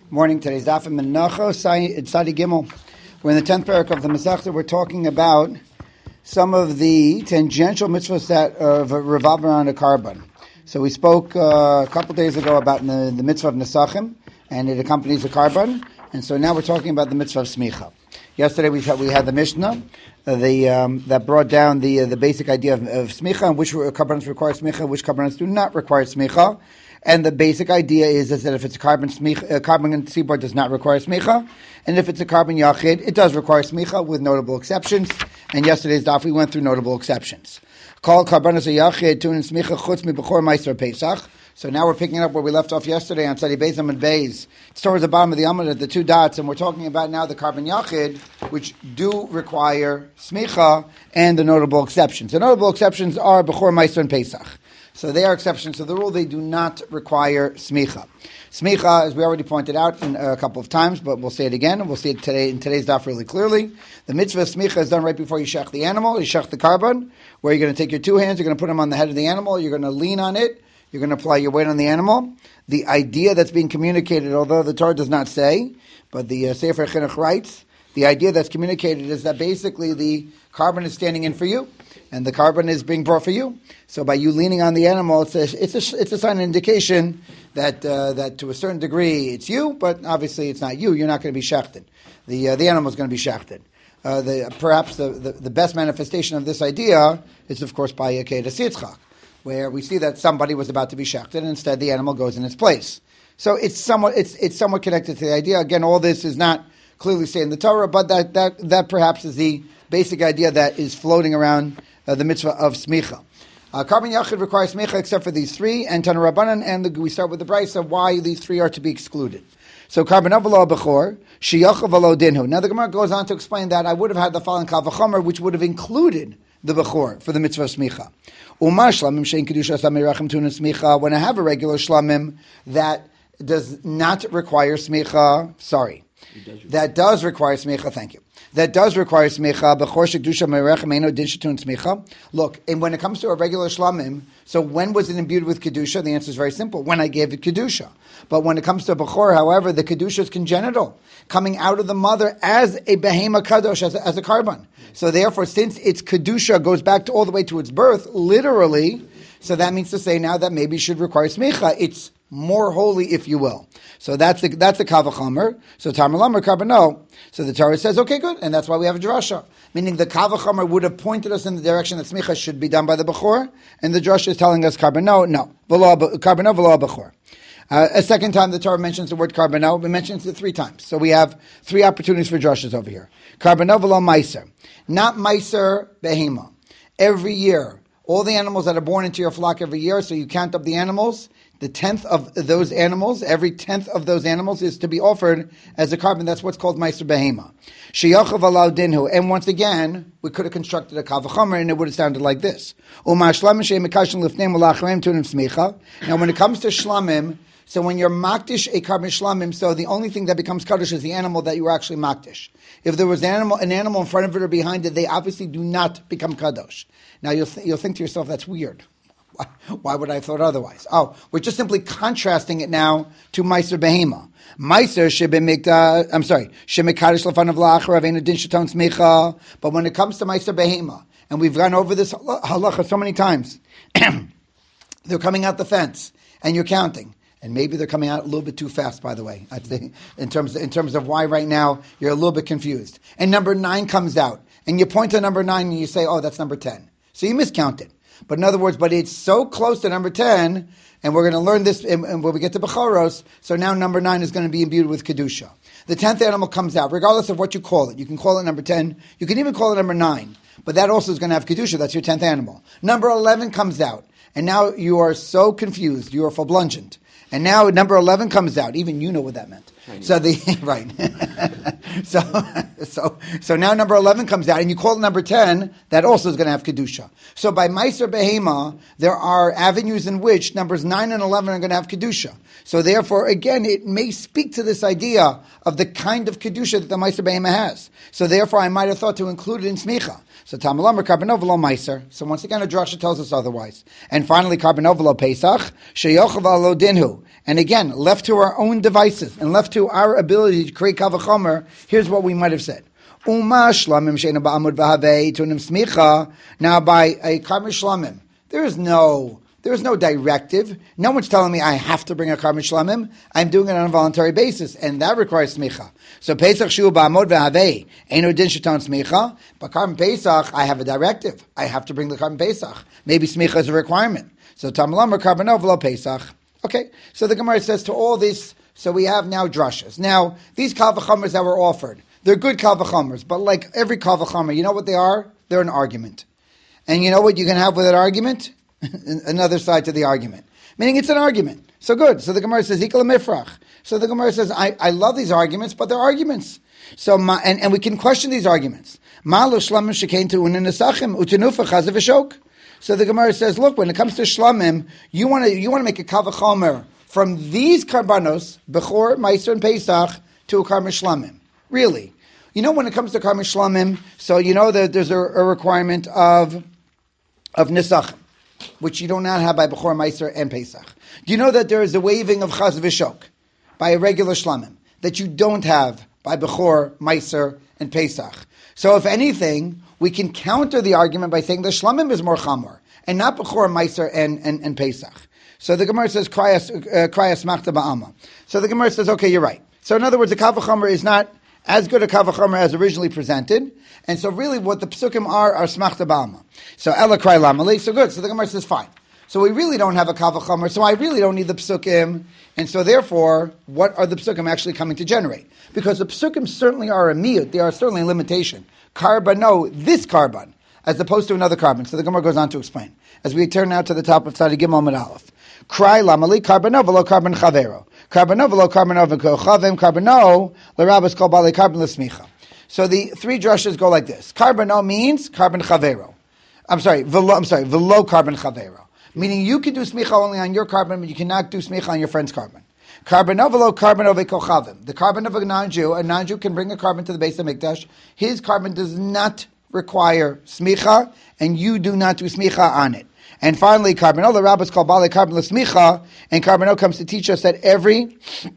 Morning. Today's Daf Menacha Tzadi Gimel. We're in the 10th parak of the Masechta. We're talking about some of the tangential mitzvahs that revolve around a carbon. So we spoke a couple days ago about the mitzvah of Nesachim, and it accompanies a carbon. And so now we're talking about the mitzvah of Smicha. Yesterday we had the Mishnah that brought down the basic idea of Smicha, and which carbons require Smicha, which carbons do not require Smicha. And the basic idea is that if it's a carbon seaboard does not require smicha, and if it's a carbon yachid, it does require smicha with notable exceptions. And yesterday's daf we went through notable exceptions. Call carbonos yachid tun smicha chutz mi bechor meiser pesach. So now we're picking up where we left off yesterday on Tzadi Beis and Beis. It's towards the bottom of the Amud at the two dots, and we're talking about now the carbon yachid, which do require smicha, and the notable exceptions. The notable exceptions are bechor meiser and pesach. So they are exceptions to the rule. They do not require smicha. Smicha, as we already pointed out a couple of times, but we'll say it again, and we'll see it today in today's daf really clearly. The mitzvah of smicha is done right before you shech the animal, you shech the carbon, where you're going to take your two hands, you're going to put them on the head of the animal, you're going to lean on it, you're going to apply your weight on the animal. The idea that's being communicated, although the Torah does not say, but the Sefer Chinuch writes, the idea that's communicated is that basically the carbon is standing in for you, and the carbon is being brought for you. So by you leaning on the animal, it's a sign, an indication that to a certain degree it's you, but obviously it's not you. You're not going to be shechted. The animal is going to be shechted. Perhaps the best manifestation of this idea is, of course, by Akedah Yitzchak, where we see that somebody was about to be shechted, and instead the animal goes in its place. So it's somewhat connected to the idea. Again, all this is not clearly stated in the Torah, but that perhaps is the basic idea that is floating around the mitzvah of smicha. Carbon yachid requires smicha except for these three, and Tana Rabbanan, and we start with the brayso why these three are to be excluded. So carbon avalo bechor, shiyachav v'lo dinhu. Now the Gemara goes on to explain that I would have had the following kal v'chomer, which would have included the bechor for the mitzvah of smicha. Umar shlamim shein kedusha samirachim tuna smicha. When I have a regular shlamim that does not require smicha, that does require smicha. Thank you. That does require smicha. B'chor shekdusha merechem eino din shetun smicha. Look, and when it comes to a regular shlamim, so when was it imbued with kedusha? The answer is very simple: when I gave it kedusha. But when it comes to b'chor, however, the kedusha is congenital, coming out of the mother as a behema kadosh, as a carbon. So therefore, since its kedusha goes back to all the way to its birth, literally, so that means to say now that maybe it should require smicha. It's more holy, if you will. So that's the kavachamer. So Tarmalamar Karbano. So the Torah says, okay, good, and that's why we have a drasha. Meaning the kavachamer would have pointed us in the direction that smicha should be done by the bechor, and the drasha is telling us karbano, no, karbano v'lo bechor. A second time the Torah mentions the word karbano, it mentions it three times. So we have three opportunities for drashas over here. Karbano v'lo meiser, not meiser behema. Every year, all the animals that are born into your flock every year, so you count up the animals. The 10th of those animals, every 10th of those animals is to be offered as a carbon. That's what's called Meiser Behema. Sheyachav alal dinhu. And once again, we could have constructed a kavachomer and it would have sounded like this. Now when it comes to shlamim, so when you're makdish a carbon shlamim, so the only thing that becomes kaddish is the animal that you were actually makdish. If there was an animal in front of it or behind it, they obviously do not become kadosh. Now you'll think to yourself, that's weird. Why would I have thought otherwise? Oh, we're just simply contrasting it now to Meiser Behema. Meiser shebemikdash, shemekadish lefanav la'achar avena din sheton smicha. But when it comes to Meiser Behema, and we've gone over this halacha so many times, they're coming out the fence, and you're counting. And maybe they're coming out a little bit too fast, by the way, I think, in terms of why right now you're a little bit confused. And number 9 comes out, and you point to number 9 and you say, oh, that's number 10. So you miscounted. But in other words, but it's so close to number 10, and we're going to learn this and when we get to Bechoros, so now number 9 is going to be imbued with Kedusha. The 10th animal comes out, regardless of what you call it. You can call it number 10, you can even call it number 9, but that also is going to have Kedusha, that's your 10th animal. Number 11 comes out, and now you are so confused, you are fablungent. And now number 11 comes out. Even you know what that meant. So right. so now number 11 comes out, and you call it number 10. That also is going to have kedusha. So by Meiser Behema, there are avenues in which numbers 9 and 11 are going to have kedusha. So therefore, again, it may speak to this idea of the kind of kedusha that the Meiser Behema has. So therefore, I might have thought to include it in smicha. So Tamalamar Karbanovalo Meiser. So once again, a drasha tells us otherwise. And finally, Karbanovalo Pesach Sheyochav Alo Dinhu. And again, left to our own devices and left to our ability to create kal v'chomer, here's what we might have said. Uma shlamim she'ena ba'amud v'havei tunim smicha. Now, by a karban shlamim, there is no directive. No one's telling me I have to bring a karban shlamim. I'm doing it on a voluntary basis, and that requires smicha. So Pesach shu ba'amud v'havei eno din shetan smicha. But karban Pesach, I have a directive. I have to bring the karban Pesach. Maybe smicha is a requirement. So Tamalamar Karbanov lo Pesach. Okay, so the Gemara says to all this, so we have now drushes. Now, these kal v'chomers that were offered, they're good kal v'chomers, but like every kal v'chomer, you know what they are? They're an argument. And you know what you can have with an argument? Another side to the argument. Meaning it's an argument. So good. So the Gemara says, Ikal mifrach. So the Gemara says, I love these arguments, but they're arguments. So, and we can question these arguments. Ma'alo shlamim shekein tu'unin nesachim, utenufa chazav v'shok. So the Gemara says, look, when it comes to shlamim, you want to make a kal v'chomer from these karbanos, bechor, meiser, and pesach, to a karban shlamim. Really, when it comes to karban shlamim, so you know that there's a requirement of nesachim, which you do not have by bechor, meiser, and pesach. Do you know that there is a waving of chaz v'shok by a regular shlamim that you don't have by bechor, meiser, and pesach? So if anything, we can counter the argument by saying the shlamim is more chamor, and not bechor, meiser, and pesach. So the Gemara says, krayas machta ba'ama. So the Gemara says, okay, you're right. So in other words, the kal v'chomer is not as good a kal v'chomer as originally presented, and so really what the psukim are smachta ba'ama. So ela kray lamali, so good. So the Gemara says, fine. So we really don't have a kal v'chomer, so I really don't need the psukim, and so therefore, what are the psukim actually coming to generate? Because the psukim certainly are a miyut, they are certainly a limitation. Karbano, this karban, as opposed to another karban. So the Gemara goes on to explain. As we turn now to the top of Tzadi Gimel Amud Aleph. Krai lamali karbano v'lo karban chavero. Karbano v'lo karbano v'ko chavim. Karbano l'rabas kol bali karban l'smicha. So the three drushes go like this. Karbano means karban chavero. V'lo karban chavero. Meaning you can do smicha only on your karban, but you cannot do smicha on your friend's karban. Karban v'lo karban v'ko chavim. The karban of a non-Jew can bring a karban to the base of Mikdash. His karban does not require smicha, and you do not do smicha on it. And finally, Karbano, the rabbis call Bali Karban L'Smicha, and Karbano comes to teach us that every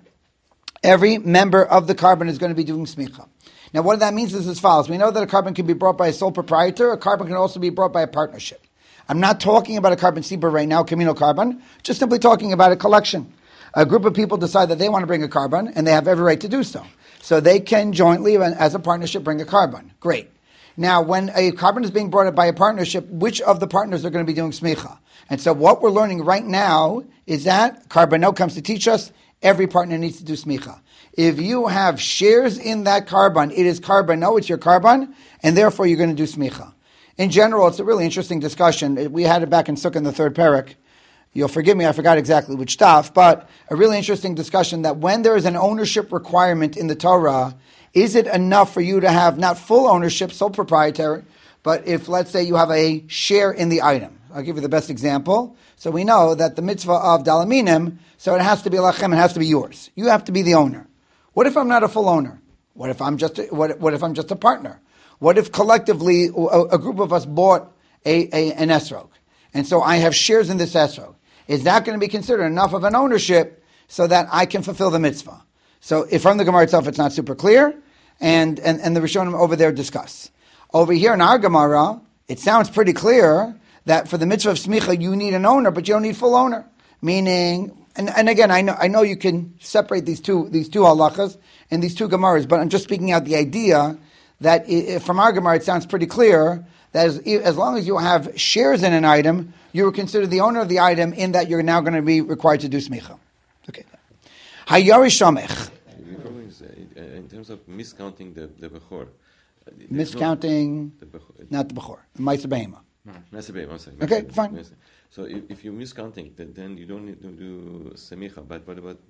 member of the karban is going to be doing smicha. Now, what that means is as follows. We know that a karban can be brought by a sole proprietor. A karban can also be brought by a partnership. I'm not talking about a karban sibur right now, communal karban, just simply talking about a collection. A group of people decide that they want to bring a karban, and they have every right to do so. So they can jointly, as a partnership, bring a karban. Great. Now, when a karban is being brought up by a partnership, which of the partners are going to be doing smicha? And so what we're learning right now is that Karbano comes to teach us every partner needs to do smicha. If you have shares in that karban, it is Karbano, it's your karban, and therefore you're going to do smicha. In general, it's a really interesting discussion. We had it back in Sukkah in the third parak. You'll forgive me, I forgot exactly which staff, but a really interesting discussion that when there is an ownership requirement in the Torah, is it enough for you to have not full ownership, sole proprietary, but if, let's say, you have a share in the item? I'll give you the best example. So we know that the mitzvah of dalaminim, so it has to be lachem, it has to be yours. You have to be the owner. What if I'm not a full owner? What if I'm just a partner? What if collectively a group of us bought an esrog, and so I have shares in this esrog? Is that going to be considered enough of an ownership so that I can fulfill the mitzvah? So if from the Gemara itself it's not super clear, and the Rishonim over there discuss. Over here in our Gemara, it sounds pretty clear that for the mitzvah of smicha you need an owner, but you don't need full owner. Meaning, and again, I know you can separate these two halachas and these two Gemaras, but I'm just speaking out the idea that from our Gemara it sounds pretty clear that as long as you have shares in an item, you are considered the owner of the item in that you're now going to be required to do smicha. Okay. Hayari Shamech. In terms of miscounting the Bechor. Miscounting, not the Bechor, the Ma'aser Behema. Ma'aser Behema, okay, fine. So if you're miscounting, then you don't need to do semicha. But what about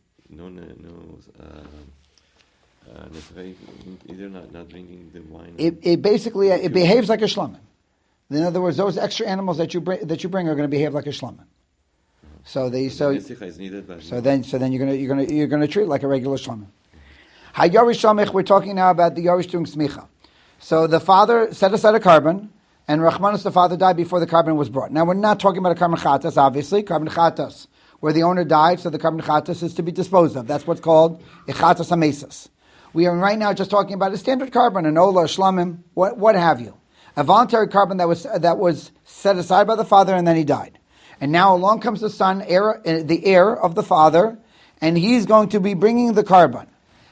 either not drinking the wine? It basically behaves like a shlamim. In other words, those extra animals that you bring are going to behave like a shlamim. So then you're going to treat it like a regular shlamim. Hayarish Shamech, we're talking now about the Yarish doing smicha. So the father set aside a karban, and Rachmanis, the father, died before the karban was brought. Now we're not talking about a karban chatas, obviously. Karban chatas where the owner died, so the carbon chatas is to be disposed of. That's what's called a chatas hamesas. We are right now just talking about a standard carbon, an ola, shlamim, what have you. A voluntary carbon that was set aside by the father and then he died. And now along comes the son, the heir of the father, and he's going to be bringing the carbon.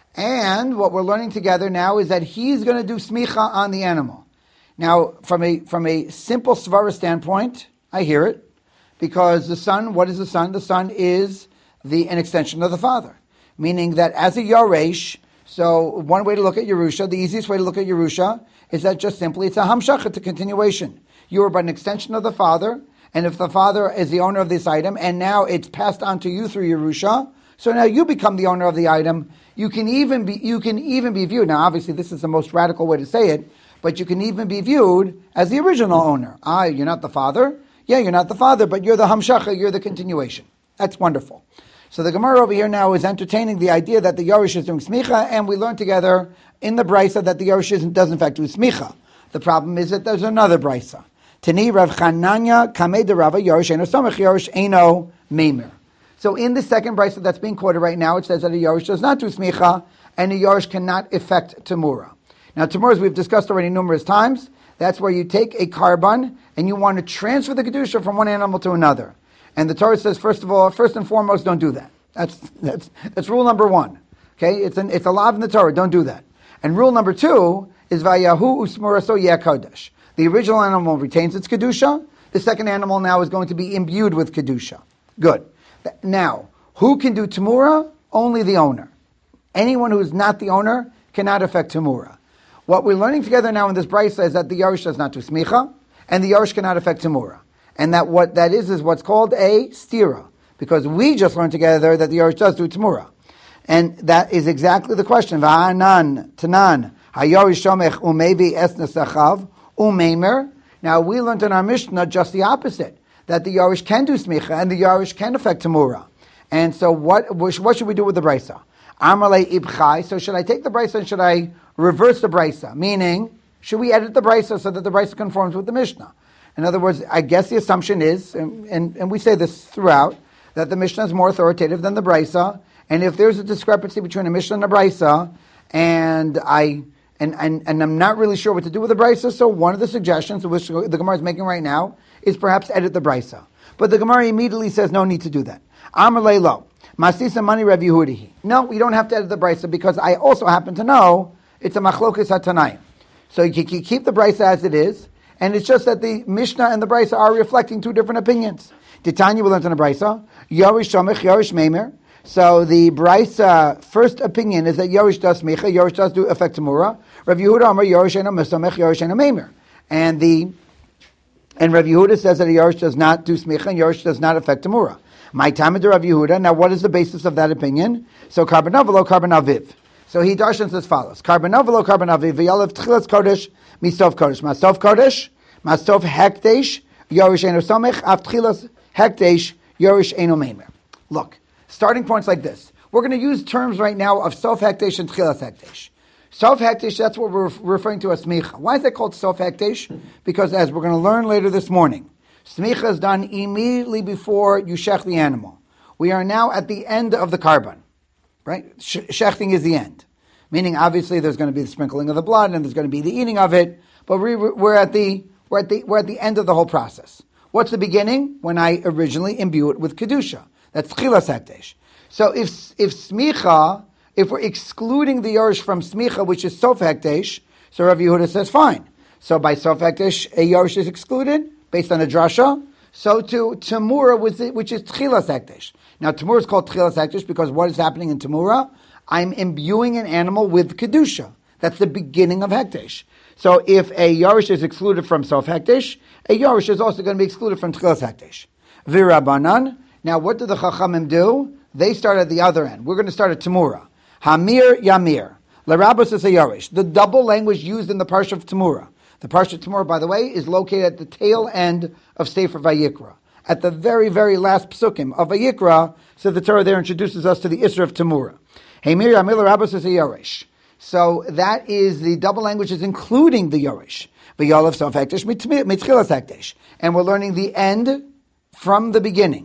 And what we're learning together now is that he's going to do smicha on the animal. Now, from a simple svara standpoint, I hear it, because the son, what is the son? The son is an extension of the father, meaning that as a yaresh. So one way to look at Yerusha, the easiest way to look at Yerusha, is that just simply it's a hamshach, it's a continuation. You are but an extension of the father, and if the father is the owner of this item, and now it's passed on to you through Yerusha, so now you become the owner of the item. You can even be viewed. Now, obviously, this is the most radical way to say it, but you can even be viewed as the original owner. You're not the father. Yeah, you're not the father, but you're the hamshacha, you're the continuation. That's wonderful. So the Gemara over here now is entertaining the idea that the Yorish is doing smicha, and we learn together in the brisa that the Yorish does in fact do smicha. The problem is that there's another brisa. Tani Rav Chananya Kamei de Rava Yorish Eino Samech Yorish Eino Meimer. So in the second brisa that's being quoted right now, it says that a Yorish does not do smicha, and a Yorish cannot effect Tamura. Now Tamura, as we've discussed already numerous times, that's where you take a carbon and you want to transfer the kedusha from one animal to another. And the Torah says, first and foremost, don't do that. That's rule number one. Okay, it's a law in the Torah. Don't do that. And rule number two is vayahu usmuraso yekodesh. The original animal retains its kedusha. The second animal now is going to be imbued with kedusha. Good. Now, who can do tamura? Only the owner. Anyone who is not the owner cannot affect tamura. What we're learning together now in this brisa is that the Yorish does not do smicha, and the Yorish cannot affect tamura. And that what that is what's called a stira. Because we just learned together that the Yorish does do tamura. And that is exactly the question. V'anan, tanan, ha-Yorish shomech umevi esnes achav, umeimer. Now we learned in our Mishnah just the opposite. That the Yorish can do smicha, and the Yorish can affect tamura. And so what should we do with the brisa? Amalei ibchai. So should I take the brisa and should I reverse the brisa? Meaning, should we edit the brisa so that the brisa conforms with the Mishnah? In other words, I guess the assumption is, and we say this throughout, that the Mishnah is more authoritative than the brisa. And if there's a discrepancy between a Mishnah and a brisa, and I'm not really sure what to do with the brisa, so one of the suggestions which the Gemara is making right now is perhaps edit the brisa. But the Gemara immediately says no need to do that. Amalei lo. Masisa mani Rav Yehudihi. No, we don't have to edit the brisa because I also happen to know it's a machlokas hatanayim. So you can keep the brisa as it is, and it's just that the Mishnah and the brisa are reflecting two different opinions. Titania we learned in the brisa, Yorish Shomech, Yorish Meimer. So the brisa first opinion is that Yorish does smicha, Yorish does do affect tamura. Rav Yehuda Amar Yorish Eno Mesomech, Yorish Eno Meimer. And Rav Yehuda says that a Yorish does not do smicha and Yorish does not affect tamura. My time of Rav Yehuda. Now, what is the basis of that opinion? So, karbanavalo, karbanaviv. So he darshans as follows: karbanavalo, karbanaviv. V'yalev tchilas kodesh, mistof kodesh, mastof kodesh, mastof hekdesh, yorish eno samech, av tchilas hekdesh, yorish eno meimer. Look, starting points like this. We're going to use terms right now of sof hekdesh and tchilas hekdesh. Sof hekdesh, that's what we're referring to as smicha. Why is that called sof hekdesh? Because as we're going to learn later this morning, smicha is done immediately before you shech the animal. We are now at the end of the carbon, right? Shechting is the end, meaning obviously there's going to be the sprinkling of the blood and there's going to be the eating of it. But we're at the end of the whole process. What's the beginning? When I originally imbue it with kedusha. That's tchilas hekdesh. So if smicha, if we're excluding the yorish from smicha, which is sof hekdesh, so Rav Yehuda says fine. So by sof hekdesh, a yorish is excluded based on a drasha. So to tamura, which is tchilas hekdesh. Now tamura is called tchilas hekdesh because what is happening in tamura? I'm imbuing an animal with kedusha. That's the beginning of hekdesh. So if a yorish is excluded from sof hekdesh, a yorish is also going to be excluded from tchilas hekdesh. V'Rabbanan. Now what do the chachamim do? They start at the other end. We're going to start at tamura. Hamir yamir. L'rabos is a yorish. The double language used in the parsha of tamura. The parsha of tamura, by the way, is located at the tail end of Sefer Vayikra. At the very, very last psukim of Vayikra, so the Torah there introduces us to the Isra of tamura. Hamir yamir l'rabos is a yorish. So that is the double languages, including the yorish. V'yalav sof hekdesh mitchilas hekdesh. And we're learning the end from the beginning.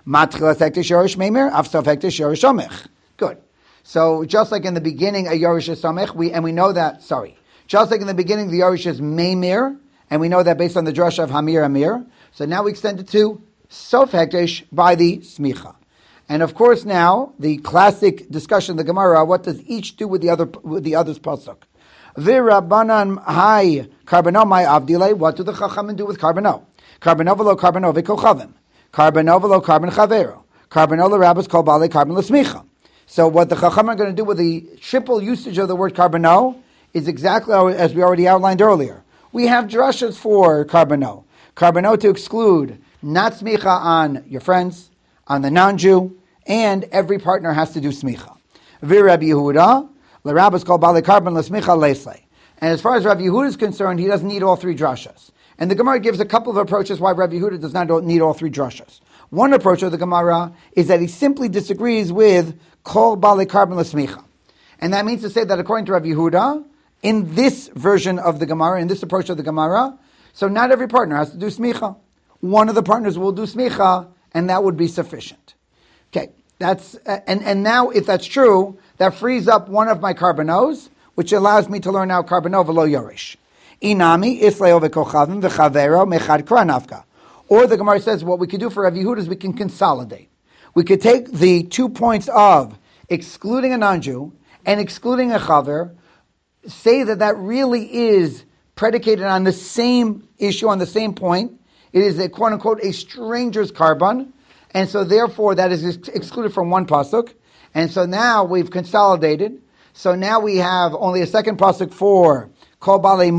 Matchilas hektish yorish meimir, afsof hektish yorish omich. Good. So just like in the beginning, a yorish is somech, we know that. Just like in the beginning, the yorish is meimir, and we know that based on the drasha of hamir amir. So now we extend it to sof hektish by the smicha. And of course, now the classic discussion of the Gemara: what does each do with the other's pasuk? V'Rabbanan hai karbano mai avdile. What do the chachamim do with karbano? Karbano v'lo karbano v'kochavim. Karbano v'lo karban chavero. Karbano l'rabbis kol balei karban l'smicha. So what the chachamim are going to do with the triple usage of the word karbano is exactly as we already outlined earlier. We have drashas for karbano. Karbano to exclude not smicha on your friends, on the non-Jew, and every partner has to do smicha. V'Rabbi Yehuda, l'rabbis kol balei karban l'smicha leslei. And as far as Rabbi Yehuda is concerned, he doesn't need all three drashas. And the Gemara gives a couple of approaches why Rabbi Yehuda does not need all three drashas. One approach of the Gemara is that he simply disagrees with kol balei karban l'smicha. And that means to say that according to Rabbi Yehuda, in this version of the Gemara, in this approach of the Gemara, so not every partner has to do smicha. One of the partners will do smicha, and that would be sufficient. Okay, that's and now if that's true, that frees up one of my karbanos, which allows me to learn now karbano v'lo yorish. Inami isleo v'kochavim v'chavero mechad kranavka. Or the Gemara says what we could do for Rav Yehuda is we can consolidate. We could take the 2 points of excluding a non-Jew and excluding a chaver, say that really is predicated on the same issue, on the same point. It is a quote-unquote a stranger's karban, and so therefore that is excluded from one pasuk. And so now we've consolidated. So now we have only a second pasuk for kol balei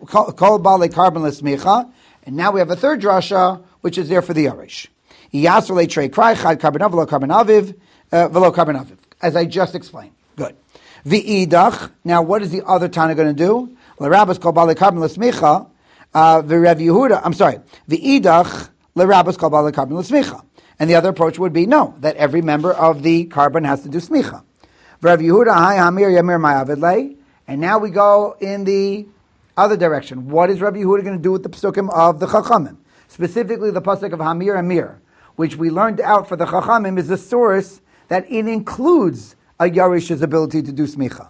karban l'smicha, and now we have a third drasha which is there for the yorish. Yasrei trei krai chad karban v'lo karban aviv v'lo karban aviv, as I just explained. Good. V'idach. Now, what is the other Tana going to do? L'rabbis kol balei karban l'smicha. V'Rav Yehuda. I'm sorry. V'idach l'rabbis kol balei karban l'smicha. And the other approach would be no, that every member of the karban has to do smicha. V'Rav Yehuda hai hamir yamir ma'avid lei. And now we go in the other direction. What is Rabbi Yehuda going to do with the psukim of the chachamim? Specifically, the pasuk of hamir amir, which we learned out for the chachamim, is the source that it includes a yarish's ability to do smicha.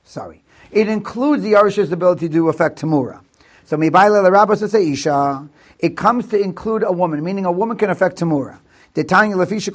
It includes the yarish's ability to affect tamura. So mibayla l'rabbos isha, it comes to include a woman, meaning a woman can affect tamura. If you look at the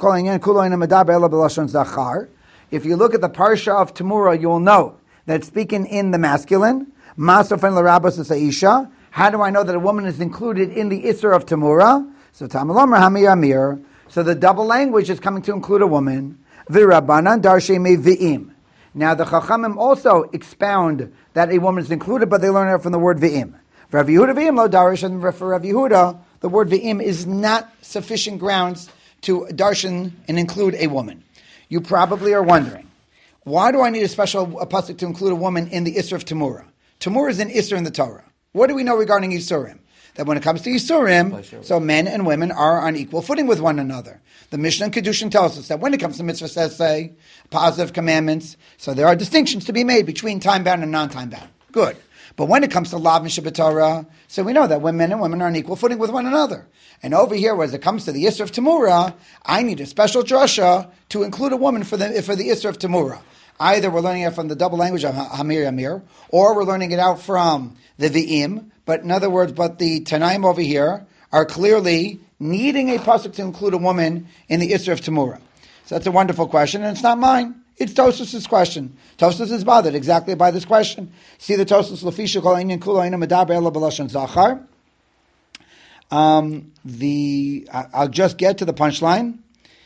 parsha of tamura, you will know that it's speaking in the masculine. Masofen l'rabbos isha. How do I know that a woman is included in the isser of tamura? So tamalomer hamir amir. So the double language is coming to include a woman. V'Rabbanan darshe me v'im. Now the Chachamim also expound that a woman is included, but they learn it from the word v'im. For Rav Yehuda v'im lo darish, and for Rav Yehuda, the word v'im is not sufficient grounds to darshan and include a woman. You probably are wondering, why do I need a special pasuk to include a woman in the Isser of Tamura? Tamura is an Isser in the Torah. What do we know regarding Yisurim? That when it comes to Yisurim, so men and women are on equal footing with one another. The Mishnah and Kedushin tells us that when it comes to mitzvah says, say, positive commandments, so there are distinctions to be made between time-bound and non-time-bound. Good. But when it comes to Lav and Shabbat Torah, so we know that when men and women are on equal footing with one another. And over here, as it comes to the Isser of Tamura, I need a special drasha to include a woman for the Isser of Tamura. Either we're learning it from the double language of Hamir Yamir, or we're learning it out from the V'im. But in other words, the Tanaim over here are clearly needing a pasuk to include a woman in the Isser of Tamura. So that's a wonderful question, and it's not mine. It's Tosfos' question. Tosfos is bothered exactly by this question. See the Tosfos Lefisha Kol Einyan Kulo Eina Medaber Ela B'Lashon Zachar. I'll just get to the punchline.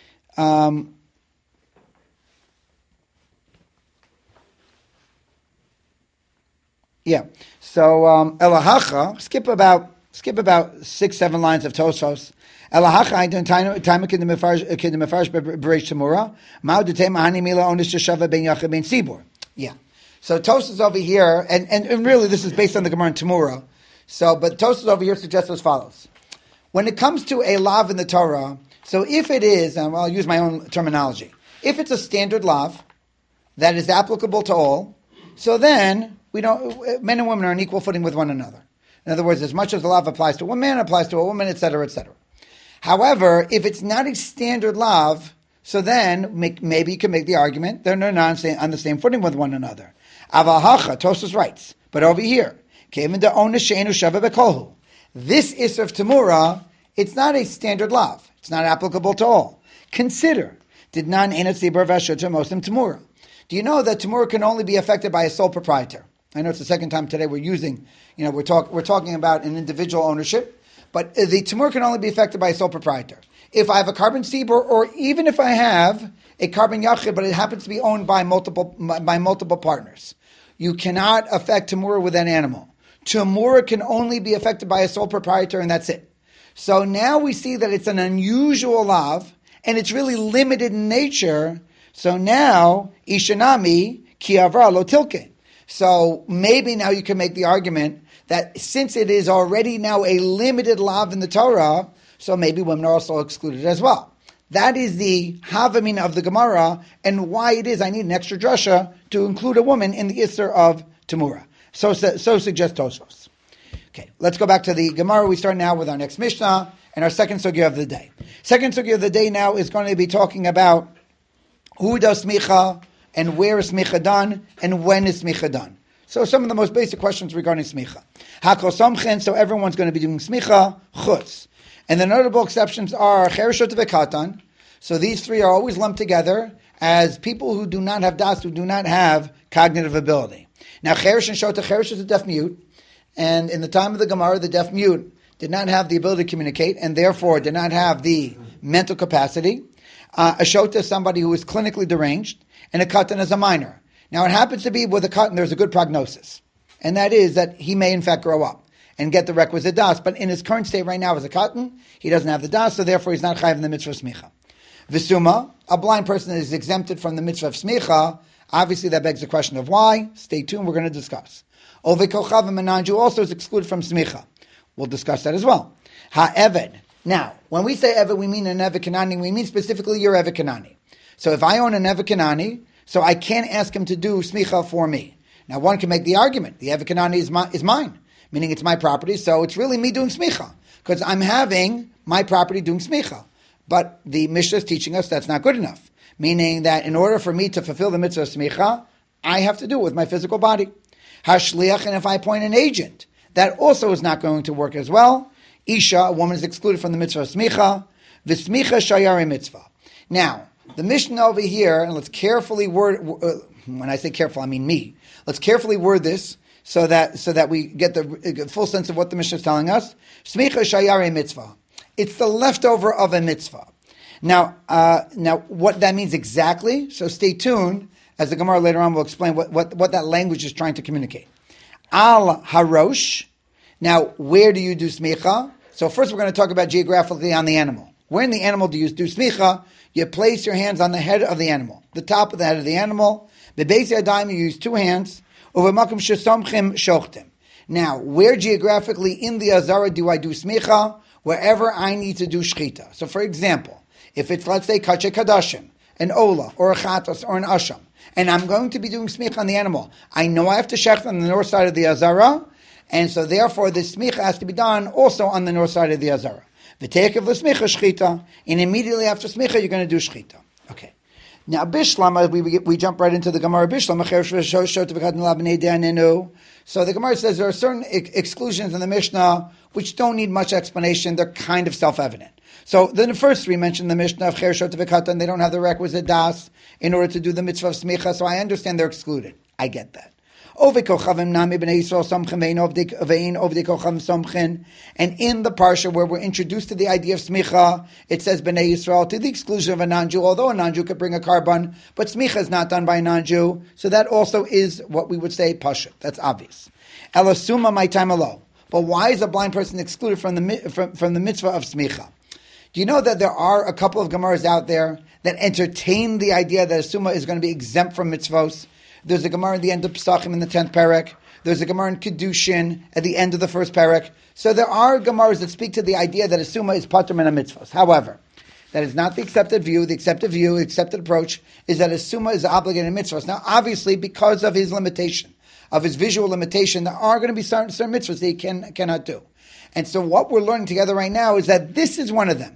So Elahacha, skip about 6-7 lines of Tosfos. Elahacha I don't time kid the mefarsh bereish tamura. Mao detay mahani mila onish shava ben yachid ben sibur. Yeah. So Tosfos over here, and really this is based on the Gemara in Tamura. So, but Tosfos over here suggests as follows: when it comes to a lav in the Torah, so if it is, and I'll use my own terminology, if it's a standard lav that is applicable to all, so then men and women are on equal footing with one another. In other words, as much as the lav applies to one man, it applies to a woman, etc., etc. However, if it's not a standard lav, so then maybe you can make the argument they're not on the same footing with one another. Avahacha, Tosfos writes, but over here, this Isser of Tamura, it's not a standard lav. It's not applicable to all. Consider, did non Muslim Tamura. Do you know that Tamura can only be affected by a sole proprietor? I know it's the second time today we're using, we're talking about an individual ownership, but the Tamura can only be affected by a sole proprietor. If I have a carbon sibur, or even if I have a carbon yachid, but it happens to be owned by multiple partners, you cannot affect Tamura with that animal. Tamura can only be affected by a sole proprietor, and that's it. So now we see that it's an unusual lav, and it's really limited in nature. So now, Ishanami, Kiavra lo tilke. So maybe now you can make the argument that since it is already now a limited lav in the Torah, so maybe women are also excluded as well. That is the Havamin of the Gemara, and why it is I need an extra drasha to include a woman in the Isser of Tamura. So suggests Tosfos. Okay, let's go back to the Gemara. We start now with our next Mishnah and our second sugya of the day. Second sugya of the day now is going to be talking about who does smicha and where is smicha done and when is smicha done. So some of the most basic questions regarding smicha. Hakol somchen, so everyone's going to be doing smicha, chutz. And the notable exceptions are chereshot vekatan. So these three are always lumped together as people who do not have das, who do not have cognitive ability. Now cheresh and shota, cheresh is a deaf mute, and in the time of the Gemara, the deaf mute did not have the ability to communicate, and therefore did not have the mental capacity. A shota is somebody who is clinically deranged, and a katan is a minor. Now it happens to be with a katan there's a good prognosis, and that is that he may in fact grow up and get the requisite das, but in his current state right now as a katan, he doesn't have the das, so therefore he's not chayav in the mitzvah of smicha. Visuma, a blind person is exempted from the mitzvah of smicha. Obviously that begs the question of why. Stay tuned, we're going to discuss. Ovekochavim Nanju also is excluded from smicha. We'll discuss that as well. Ha-eved. Now, when we say eved, we mean an eved kanani, we mean specifically your eved kanani. So if I own an eved kanani, so I can't ask him to do smicha for me. Now one can make the argument, the eved kanani is mine, meaning it's my property, so it's really me doing smicha, because I'm having my property doing smicha. But the Mishnah is teaching us that's not good enough, meaning that in order for me to fulfill the mitzvah of smicha, I have to do it with my physical body. Hashliach, and if I appoint an agent, that also is not going to work as well. Isha, a woman is excluded from the mitzvah of smicha. V'smicha shayari mitzvah. Now, the Mishnah over here, and let's carefully word, when I say careful, I mean me. Let's carefully word this so that we get the full sense of what the Mishnah is telling us. Smicha shayari mitzvah. It's the leftover of a mitzvah. Now, what that means exactly, so stay tuned, as the Gemara later on will explain what that language is trying to communicate. Al harosh. Now, where do you do smicha? So first we're going to talk about geographically on the animal. Where in the animal do you do smicha? You place your hands on the head of the animal, the top of the head of the animal. The base adayim, you use two hands. Uvemakom shesomchim shochtim. Now, where geographically in the azara do I do smicha? Wherever I need to do shchita. So for example, if it's, let's say, kache kadashim, an ola, or a chatos, or an asham, and I'm going to be doing smicha on the animal, I know I have to shech on the north side of the azara, and so therefore the smicha has to be done also on the north side of the azara. V'teikev l'smicha shchita, and immediately after smicha you're going to do shchita. Okay. Now Bishlam, we jump right into the Gemara Bishlam. So the Gemara says there are certain exclusions in the Mishnah which don't need much explanation. They're kind of self-evident. So then the first three mentioned the Mishnah of Chereshot V'Katan. They don't have the requisite das in order to do the mitzvah of smicha. So I understand they're excluded. I get that. And in the parsha where we're introduced to the idea of smicha, it says Bnei Yisrael to the exclusion of a non-Jew, although a non-Jew could bring a carbon, but smicha is not done by a non-Jew, so that also is what we would say pashut. That's obvious. Elasuma my time alone. But why is a blind person excluded from the mitzvah of smicha? Do you know that there are a couple of Gemaras out there that entertain the idea that a summa is going to be exempt from mitzvos? There's a Gemara at the end of Pesachim in the 10th parak. There's a Gemara in Kedushin at the end of the first parak. So there are Gemaras that speak to the idea that a summa is patur min mitzvos. However, that is not the accepted view. The accepted approach is that a summa is obligated in mitzvos. Now, obviously, because of his limitation, of his visual limitation, there are going to be certain mitzvahs that he cannot do. And so what we're learning together right now is that this is one of them.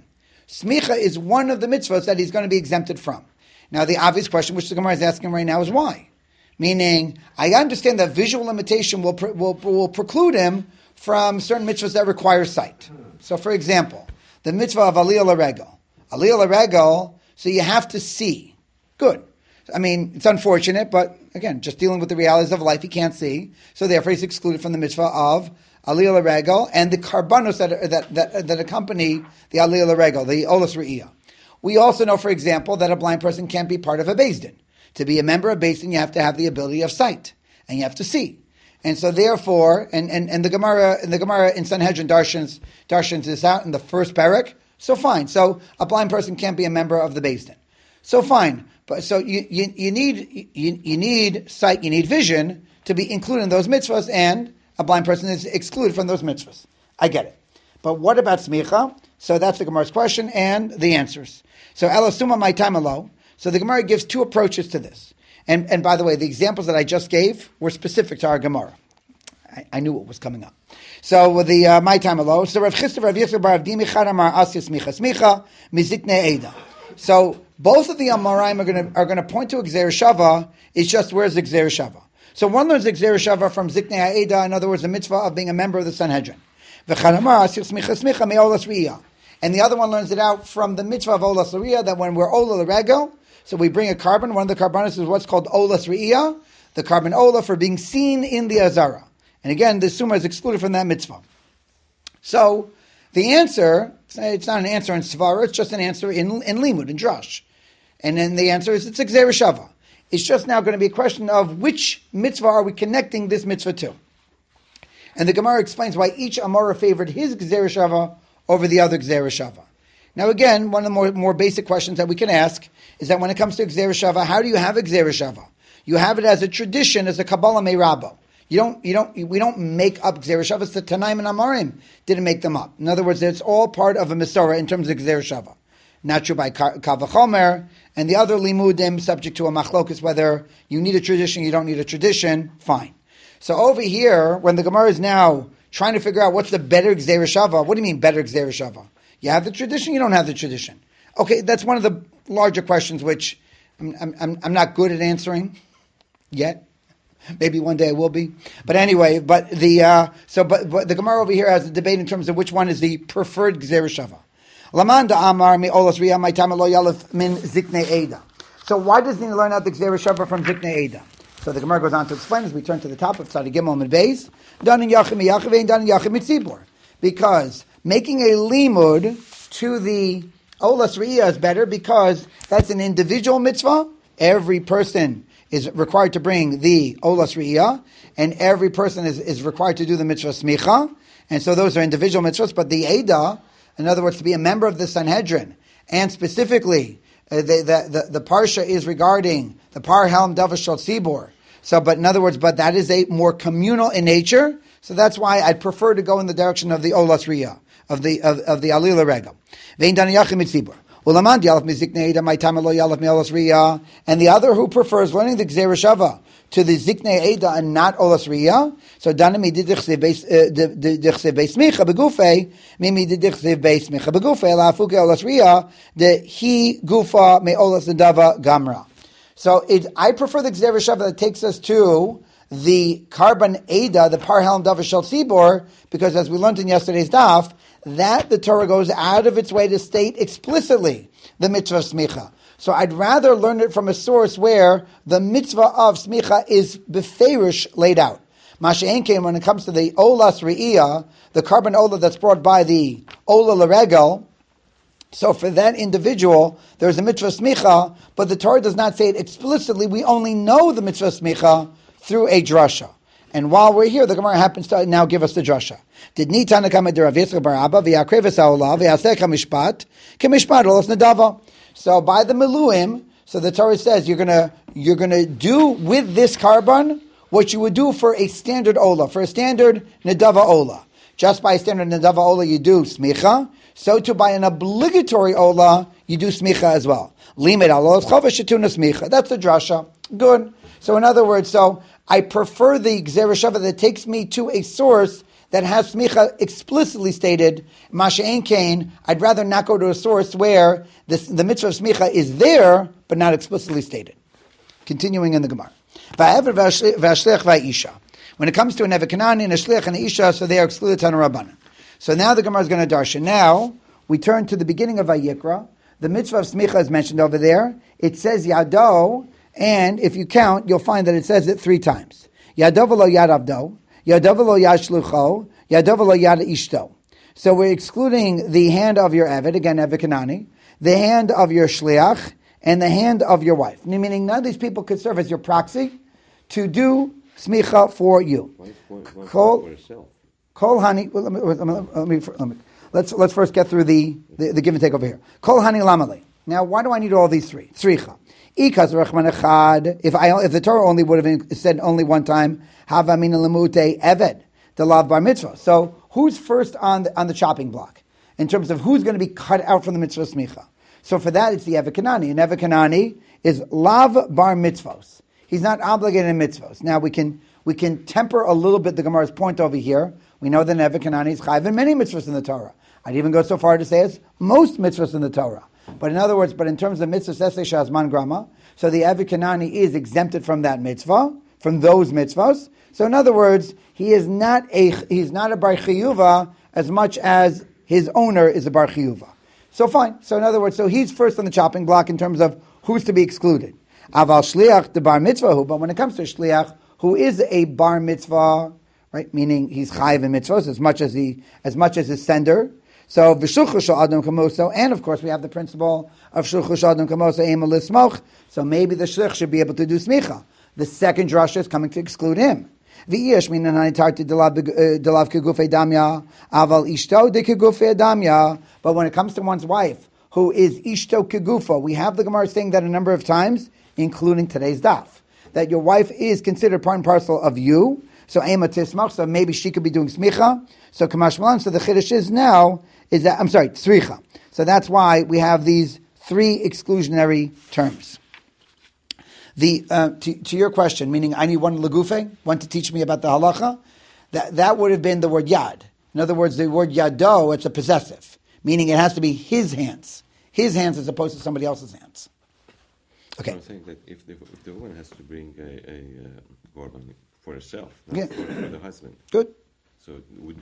Smicha is one of the mitzvahs that he's going to be exempted from. Now, the obvious question, which the Gemara is asking right now, is why? Meaning, I understand that visual limitation will preclude him from certain mitzvahs that require sight. So, for example, the mitzvah of Aliyah L'Regel. Aliyah L'Regel, so you have to see. Good. I mean, it's unfortunate, but again, just dealing with the realities of life, he can't see. So therefore, he's excluded from the mitzvah of Aliyah L'Regel and the karbanos that accompany the Aliyah L'Regel, the Olas Re'iyah. We also know, for example, that a blind person can't be part of a Beis Din. To be a member of Beis Din, you have to have the ability of sight, and you have to see. And so therefore, and the Gemara in Sanhedrin darshans this out in the first parak. So fine. So a blind person can't be a member of the Beis Din. So fine. But so you need sight, you need vision to be included in those mitzvahs, and a blind person is excluded from those mitzvahs. I get it. But what about smicha? So that's the Gemara's question and the answers. So elasuma my time alone. So the Gemara gives two approaches to this. And by the way, the examples that I just gave were specific to our Gemara. I knew what was coming up. So with the my time alone. So Rav Chisda, Rav Yitzchak Bar Avdi Michad Amar Asya Smicha Mizikne Eda. So both of the Amoraim are going to point to Gzeir Shava. It's just where's the Gzeir Shava. So one learns the Gzeir Shava from Ziknei Ha'eda, in other words, the mitzvah of being a member of the Sanhedrin. And the other one learns it out from the mitzvah of Olas Re'iyah, that when we're Ola L'Regel, so we bring a carbon. One of the carbonos is what's called Olas Re'iyah, the carbon Ola for being seen in the Azara. And again, the Summa is excluded from that mitzvah. So the answer, it's not an answer in Svara, it's just an answer in Limud, in Drash. And then the answer is it's a Gzeir Shava. It's just now going to be a question of which mitzvah are we connecting this mitzvah to. And the Gemara explains why each Amora favored his Gzeir Shava over the other Gzeir Shava. Now again, one of the more basic questions that we can ask is that when it comes to Gzeir Shava, how do you have a Gzeir Shava? You have it as a tradition, as a Kabbalah Meirabo. We don't make up Gzeir Shavas. The Tanaim and Amorim didn't make them up. In other words, it's all part of a Mesorah in terms of Gzeir Shava. Not true by Kavachomer, and the other limudim subject to a machlokus, whether you need a tradition, you don't need a tradition, fine. So over here, when the Gemara is now trying to figure out what's the better Gzeir Shava, what do you mean better Gzeir Shava? You have the tradition, you don't have the tradition. Okay, that's one of the larger questions which I'm not good at answering yet. Maybe one day I will be. But anyway, but the Gemara over here has a debate in terms of which one is the preferred Gzeir Shava. Laman da Amar mi Olas Re'iyah my time lo yalef min Ziknei Eda. So why doesn't he learn out the Gzeir Shava from Ziknei Eda? So the Gemara goes on to explain as we turn to the top of Tzadi Gimel and Beis. Done in Yachim Yachiv and done in Yachim Mitzibur. Because making a limud to the Olas Re'iyah is better because that's an individual mitzvah. Every person is required to bring the Olas Re'iyah, and every person is required to do the mitzvah Smicha. And so those are individual mitzvahs, but the Eda, in other words, to be a member of the Sanhedrin, and specifically, the Parsha is regarding the Par Helm Davashal Tzibor. So, but in other words, but that is a more communal in nature. So that's why I'd prefer to go in the direction of the Olas Re'iyah, of the Aliyah L'Regel. Vein Dan Yachim Mitzibur. And the other who prefers learning the Gzeir Shava to the Ziknei Eda and not Olas Re'iyah, so Danami didichse beis smicha begufei, mimi didichse beis smicha begufei, la'afuke Olas Re'iyah, the he gufa me Olas Nedava gamra. So I prefer the Gzeir Shava that takes us to the Karban Eda, the Par Helm Dava Shel Tzibor, because as we learned in yesterday's daf, that the Torah goes out of its way to state explicitly the mitzvah of smicha. So I'd rather learn it from a source where the mitzvah of smicha is beferish laid out. Masha'en came when it comes to the Olas Re'iyah, the carbon Ola that's brought by the Ola L'Regel. So for that individual, there's a mitzvah smicha, but the Torah does not say it explicitly. We only know the mitzvah smicha through a drasha. And while we're here, the Gemara happens to now give us the drasha. Did Nitan come to Rav Yitzchak bar Abba v'yakreves ha'olah v'yaseh kamishpat kamishpat olas nedava. So by the miluim, so the Torah says you're gonna do with this carbon what you would do for a standard olah, for a standard nedava olah. Just by a standard nedava olah, you do smicha. So too by an obligatory olah, you do smicha as well. Limit alos chavash shetuna smicha. That's the drasha. Good. So in other words, so I prefer the Gzeir Shava that takes me to a source that has smicha explicitly stated, Masha'en Kain, I'd rather not go to a source where the mitzvah of smicha is there, but not explicitly stated. Continuing in the Gemara. When it comes to an Evekanani and a Shliach and an Isha, so they are excluded Tana Rabbanan. So now the Gemara is going to darshan. Now, we turn to the beginning of Vayikra. The mitzvah of smicha is mentioned over there. It says Yado, and if you count, you'll find that it says it 3 times. Yado v'lo yad avdo, Yado v'lo yad shlucho, Yado v'lo yad ishto. So we're excluding the hand of your Eved, again Evekanani, the hand of your Shliach, and the hand of your wife. Meaning none of these people could serve as your proxy to do smicha for you. Kol hani. Let's first get through the give and take over here. Kol hani lamale. Now, why do I need all these 3? Tzricha. If the Torah only would have said only one time, hava min lemute eved the lav bar mitzvah. So who's first on the chopping block in terms of who's going to be cut out from the mitzvah smicha? So for that, it's the Evekanani. And Evekanani is lav bar mitzvos. He's not obligated in mitzvos. Now we can temper a little bit the Gemara's point over here. We know that Evekanani is chayv in many mitzvos in the Torah. I'd even go so far to say it's most mitzvos in the Torah. But in other words, in terms of mitzvahs esei shazman grama, so the Evekanani is exempted from that mitzvah, from those mitzvahs. So in other words, he's not a bar chiyuva as much as his owner is a bar chiyuva. So fine. So in other words, so he's first on the chopping block in terms of who's to be excluded. Aval shliach the bar mitzvah, but when it comes to shliach, who is a bar mitzvah, right? Meaning he's chayiv in mitzvahs as much as his sender. So v'shulchu shel adam kamoso, and of course we have the principle of shulchu shel adam kamoso ema lismoch. So maybe the shlich should be able to do smicha. The second drasha is coming to exclude him. V'iyesh minan hanitarti delav kegufei damya aval ishto de kegufei damya. But when it comes to one's wife, who is ishto kegufa, we have the Gemara saying that a number of times, including today's daf, that your wife is considered part and parcel of you. So ema tismach, so maybe she could be doing smicha. So kamash malan, so the chiddush is tzricha. So that's why we have these 3 exclusionary terms. To your question, meaning I need one legufe, one to teach me about the halacha, that would have been the word yad. In other words, the word yado, it's a possessive, meaning it has to be his hands as opposed to somebody else's hands. Okay. I'm saying that if the woman has to bring a korban for herself, not for the husband. Good. So would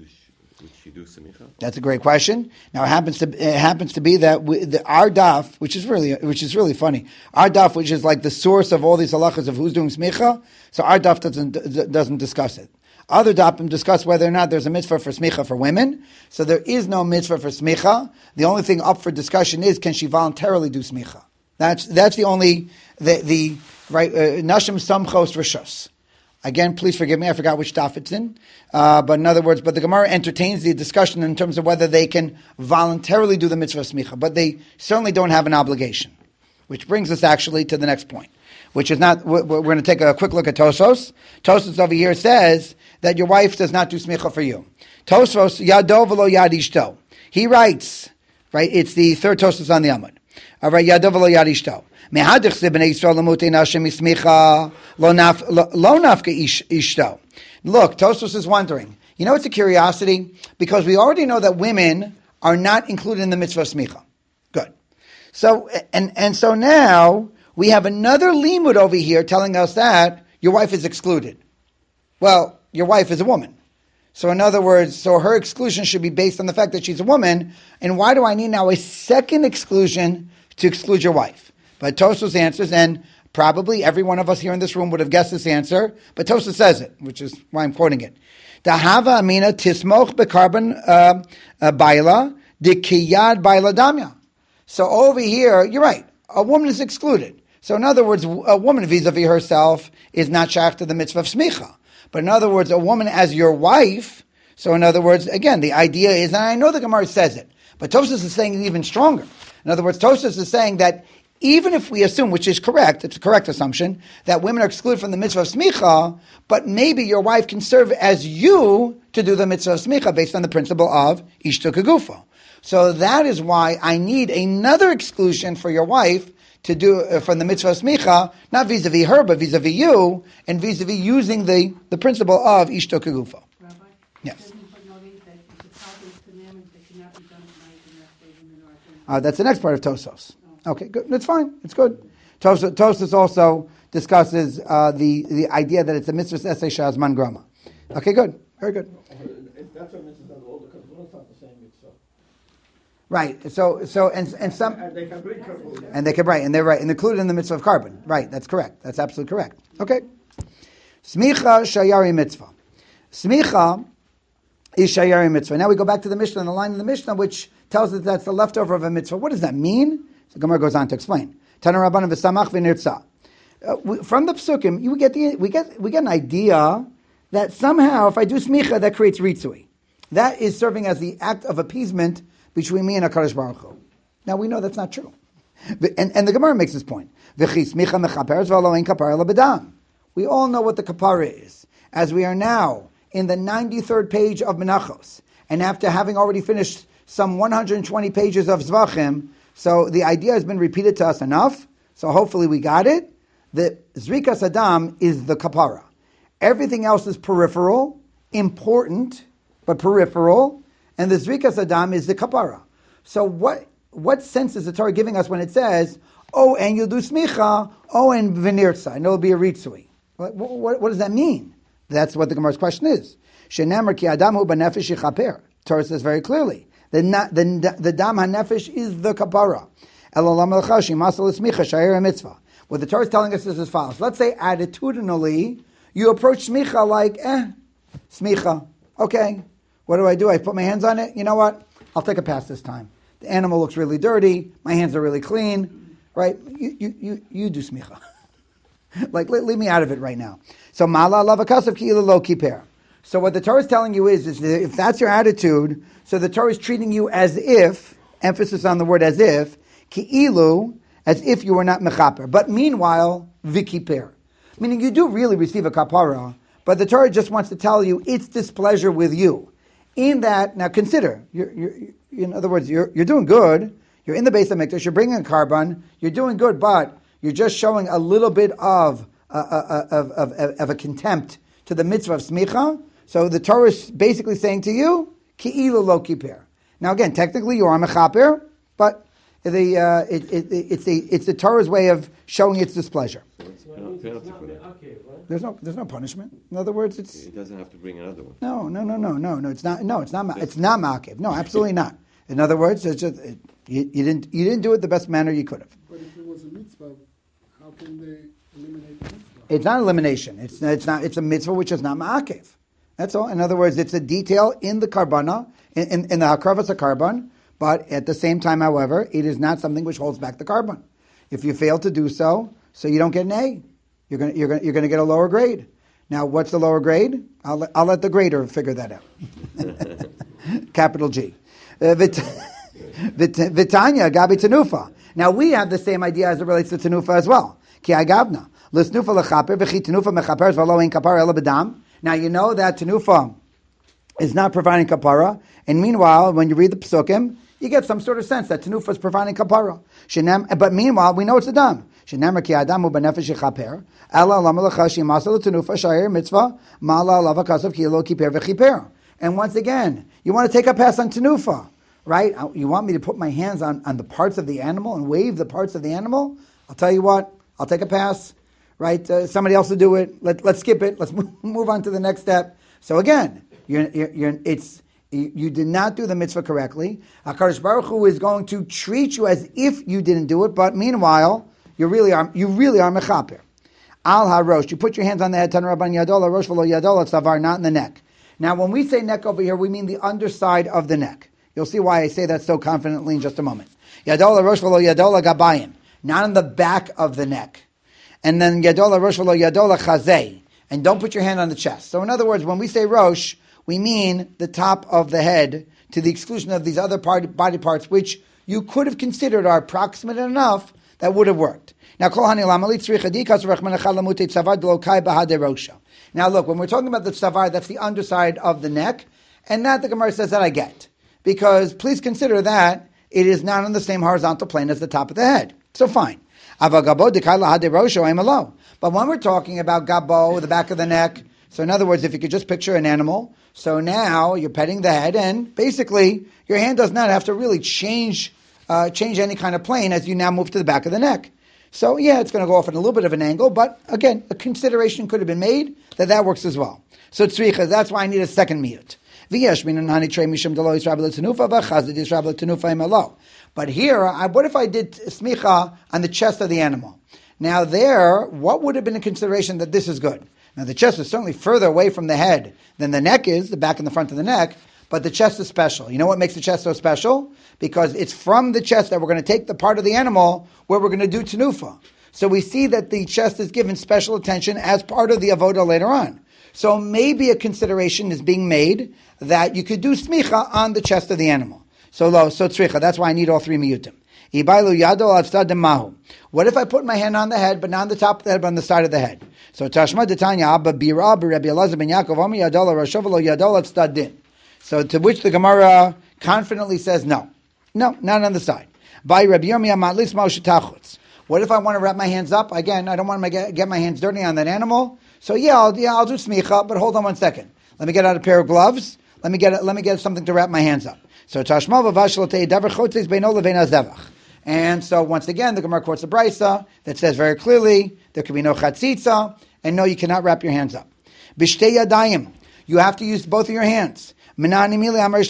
she do semicha? That's a great question. Now it happens to be that our daf, which is really funny, our daf, which is like the source of all these halachas of who's doing smicha. So our daf doesn't discuss it. Other dafim discuss whether or not there's a mitzvah for smicha for women. So there is no mitzvah for smicha. The only thing up for discussion is, can she voluntarily do smicha? That's the only the right nashim samchos rishos. Again, please forgive me, I forgot which daf it's in. But in other words, the Gemara entertains the discussion in terms of whether they can voluntarily do the mitzvah of smicha, but they certainly don't have an obligation. Which brings us actually to the next point, which is not, we're going to take a quick look at Tosos. Tosos over here says that your wife does not do smicha for you. Tosos, yado v'lo yad ishto. He writes, right, it's the third Tosos on the Amud. All right, yado v'lo yad ishto. Mehadich zibnei Yisrael lemutei nashim mismicha lo nafka ishto. Look, Tosos is wondering, it's a curiosity, because we already know that women are not included in the mitzvah of smicha. Good. So, and so now, we have another limud over here telling us that your wife is excluded. Well, your wife is a woman. So in other words, so her exclusion should be based on the fact that she's a woman, and why do I need now a second exclusion to exclude your wife? But Tosos answers, and probably every one of us here in this room would have guessed this answer, but Tosos says it, which is why I'm quoting it. Dahava amina tismoch bekarban baila dikiyad baila damya. So over here, you're right, a woman is excluded. So in other words, a woman vis-a-vis herself is not shaykh to the mitzvah of smicha. But in other words, a woman as your wife, so in other words, again, the idea is, and I know the Gemara says it, but Tosos is saying it even stronger. In other words, Tosos is saying that even if we assume, which is correct, it's a correct assumption, that women are excluded from the mitzvah of smicha, but maybe your wife can serve as you to do the mitzvah of smicha based on the principle of ishto kegufo. So that is why I need another exclusion for your wife to do from the mitzvah of smicha, not vis-a-vis her, but vis-a-vis you, and vis-a-vis using the principle of ishto kegufo. Rabbi? Yes. That's the next part of Tosos. Okay, good. That's fine. It's good. Tosos also discusses the idea that it's a mitzvah essay shazman grama. Okay, good. Very good. If that's what mitzvah does, all the kabbalah not the same mitzvah. Right. So and some And they can bring kabbalah. and they can and they're right and included in the mitzvah of carbon. Right. That's correct. That's absolutely correct. Okay. Smicha shayari mitzvah. Smicha is shayari mitzvah. Now we go back to the Mishnah, and the line in the Mishnah which tells us that's the leftover of a mitzvah. What does that mean? So the Gemara goes on to explain. Tana Rabbanan v'samach v'nirtza. From the psukim, we get an idea that somehow if I do smicha, that creates ritzui. That is serving as the act of appeasement between me and HaKadosh Baruch Hu. Now we know that's not true. And the Gemara makes this point. V'chi smicha mechaperes v'alo ein kapara lebedam. We all know what the kapara is. As we are now in the 93rd page of Menachos, and after having already finished some 120 pages of Zvachim, so the idea has been repeated to us enough, so hopefully we got it. The Zrikas Adam is the kapara. Everything else is peripheral, important, but peripheral, and the Zrikas Adam is the kapara. So what sense is the Torah giving us when it says, oh, and you'll do smicha, oh, and v'nirtza, and it'll be a ritzui? What does that mean? That's what the Gemara's question is. Shenamar ki adamu b'nefesh yichaper. Torah says very clearly, the dam hanefesh is the kapara. What the Torah is telling us is as follows. Let's say attitudinally, you approach smicha like, smicha, okay. What do? I put my hands on it? You know what? I'll take a pass this time. The animal looks really dirty. My hands are really clean. Right? You do smicha. Like, leave me out of it right now. So, mala lavakasav ki lo kiper. So what the Torah is telling you is that if that's your attitude, so the Torah is treating you as if, emphasis on the word as if, ki'ilu, as if you were not mechaper. But meanwhile, vikiper. Meaning you do really receive a kapara, but the Torah just wants to tell you its displeasure with you. In that, now consider, you're in other words, you're doing good, you're in the base of Mikdash, you're bringing a carbon, you're doing good, but you're just showing a little bit of a contempt to the mitzvah of smicha. So the Torah is basically saying to you, ki'ilu lo kiper. Now again, technically you are mechaper, but it's the Torah's way of showing its displeasure. There's no punishment. In other words, it doesn't have to bring another one. No. It's not ma'akev. No, absolutely not. In other words, it's just you didn't do it the best manner you could have. But if it was a mitzvah, how can they eliminate the mitzvah? It's not elimination. It's not. It's a mitzvah which is not ma'akev. That's all. In other words, it's a detail in the karbana, in the hakravas of karban, but at the same time, however, it is not something which holds back the karban. If you fail to do so you don't get an A. You're going to get a lower grade. Now, what's the lower grade? I'll let the grader figure that out. Capital G. Vitanya Gabi Tanufa. Now we have the same idea as it relates to Tanufa as well. Ki agavna l'snufa lechaper v'chi Tanufa mechaper v'lo ein kapara ela b'dam. Now you know that Tanufa is not providing kapara, and meanwhile, when you read the psukim, you get some sort of sense that Tanufa is providing kapara. But meanwhile, we know it's a dam. Shenamar ki adamu b'nefesh yichaper ela lama l'chashi masal Tanufa shayir mitzvah mala lava kasav ki lo kiper v'chiper. And once again, you want to take a pass on Tanufa. Right? You want me to put my hands on the parts of the animal and wave the parts of the animal? I'll tell you what, I'll take a pass. Right? Somebody else will do it. Let's skip it. Let's move on to the next step. So again, you did not do the mitzvah correctly. HaKadosh Baruch Hu is going to treat you as if you didn't do it, but meanwhile, you really are mechaper. Al harosh, you put your hands on the head, Tan Rabban Yadola, Rosh V'lo Yadola, Tzavar, not in the neck. Now when we say neck over here, we mean the underside of the neck. You'll see why I say that so confidently in just a moment. Yadola rosh v'lo yadola gabayim, not on the back of the neck. And then yadola rosh v'lo yadola chazei, and don't put your hand on the chest. So in other words, when we say rosh, we mean the top of the head to the exclusion of these other body parts, which you could have considered are proximate enough that would have worked. Now, now look, when we're talking about the tzavar, that's the underside of the neck, and that the Gemara says that I get. Because please consider that it is not on the same horizontal plane as the top of the head. So fine. But when we're talking about gabo, the back of the neck, so in other words, if you could just picture an animal, so now you're petting the head, and basically your hand does not have to really change change any kind of plane as you now move to the back of the neck. So yeah, it's going to go off at a little bit of an angle, but again, a consideration could have been made that works as well. So tzricha, that's why I need a second miyut. But here, what if I did smicha on the chest of the animal? Now there, what would have been a consideration that this is good? Now the chest is certainly further away from the head than the neck is, the back and the front of the neck, but the chest is special. You know what makes the chest so special? Because it's from the chest that we're going to take the part of the animal where we're going to do tenufa. So we see that the chest is given special attention as part of the avoda later on. So maybe a consideration is being made that you could do smicha on the chest of the animal. So tzricha, that's why I need all three miyutim. What if I put my hand on the head, but not on the top of the head, but on the side of the head? So Tashma Detanya Abba Bira Rabbi Elazar ben Yaakov Omi Yadola Rashovalo Yadola Tzadin. So to which the Gemara confidently says no, not on the side. By Rabbi Yirmiyah Matlis Moshe Tachutz. What if I want to wrap my hands up? Again, I don't want to get my hands dirty on that animal. So I'll do smicha, but hold on 1 second. Let me get out a pair of gloves. Let me get something to wrap my hands up. So Tashma Vavashlote Davar Chotzes Beino Levein Azevach. And so once again, the Gemara quotes a brisa that says very clearly there can be no chatzitza, and no, you cannot wrap your hands up. Bishtei yadayim, you have to use both of your hands. Now the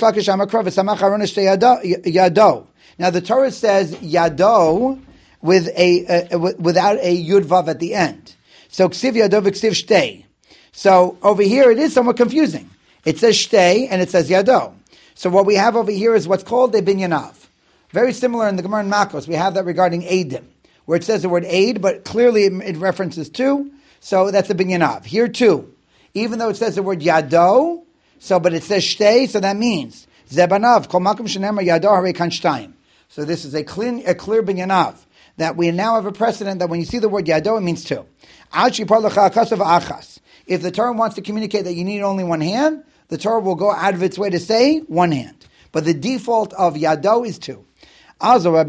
Torah says yado without a yud vav at the end. So ksiv yado v'ksiv shtei. So over here it is somewhat confusing. It says shtei and it says yado. So what we have over here is what's called a binyanav. Very similar in the Gemara in Makos. We have that regarding Eidim, where it says the word Eid, but clearly it references two. So that's a binyanav. Here too, even though it says the word Yado, but it says Shtei, so that means Zebanav, Kol Makom Shenemar Yado Harei Kan Shtayim. So this is a clear binyanav, that we now have a precedent that when you see the word Yado, it means two. If the Torah wants to communicate that you need only one hand, the Torah will go out of its way to say one hand. But the default of Yado is two. Now, story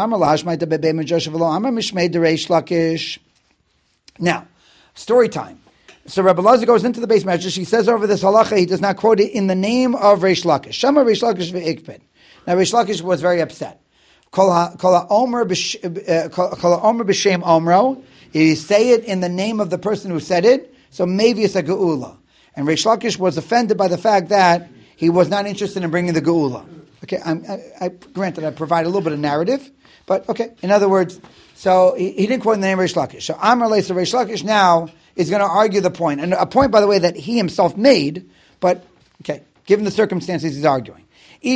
time. So Rabbi Elazar goes into the base medrash. He says over this halacha, he does not quote it in the name of Reish Lakish. Shama Reish Lakish ve'ikpid. Now Reish Lakish was very upset. Kol ha'omer b'shem omro. You say it in the name of the person who said it. So maybe it's a geula. And Reish Lakish was offended by the fact that he was not interested in bringing the geula. Okay, I granted I provide a little bit of narrative, but okay. In other words, so he didn't quote the name of Reish Lakish. So Amar Leis Reish Lakish now is going to argue the point, and a point, by the way, that he himself made. But okay, given the circumstances, he's arguing.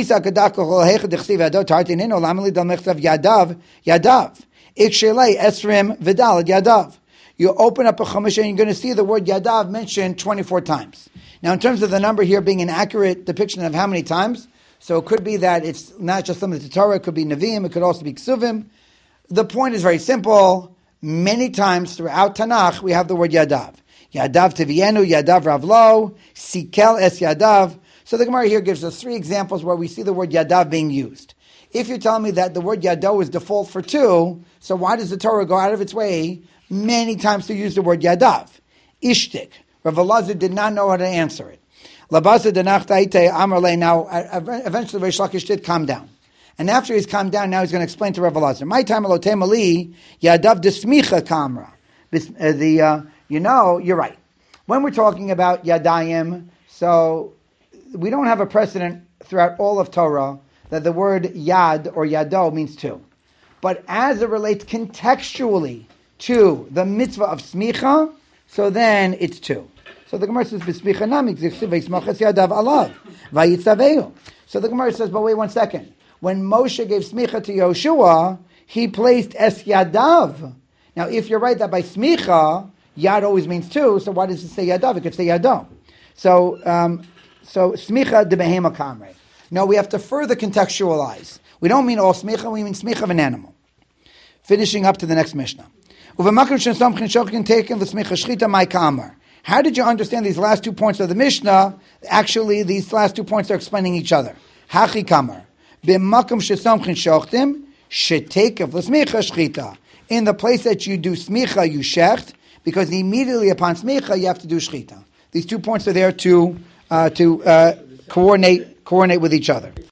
You open up a chumash and you're going to see the word yadav mentioned 24 times. Now, in terms of the number here being an accurate depiction of how many times. So it could be that it's not just limited to Torah, it could be Nevi'im, it could also be Ksuvim. The point is very simple. Many times throughout Tanakh, we have the word Yadav. Yadav Tivienu, Yadav Ravlo, Sikel Es Yadav. So the Gemara here gives us 3 examples where we see the word Yadav being used. If you're telling me that the word Yado is default for 2, so why does the Torah go out of its way many times to use the word Yadav? Ishtik. Rav Elazar did not know how to answer it. Now, eventually Reish Lakish did calm down. And after he's calmed down, now he's going to explain to Rav Elazar. My time alotemali yadav desmicha kamra. You're right. When we're talking about yadayim, so we don't have a precedent throughout all of Torah that the word yad or yado means 2. But as it relates contextually to the mitzvah of smicha, so then it's 2. So the Gemara says, "B'smicha nami v'ismachas yadav alav v'yitzaveu." So the Gemara says, "But wait 1 second. When Moshe gave smicha to Yoshua, he placed es yadav. Now, if you're right that by smicha yad always means 2, so why does it say yadav? It could say yado. So smicha de behema kamre. No, we have to further contextualize. We don't mean all smicha; we mean smicha of an animal. Finishing up to the next Mishnah. How did you understand these last 2 points of the Mishnah? Actually, these last 2 points are explaining each other. Hachi kamar. B'makom shesamchin shochtim, shetekev l'smicha shchita. In the place that you do smicha, you shecht, because immediately upon smicha, you have to do shchita. These 2 points are there to coordinate with each other.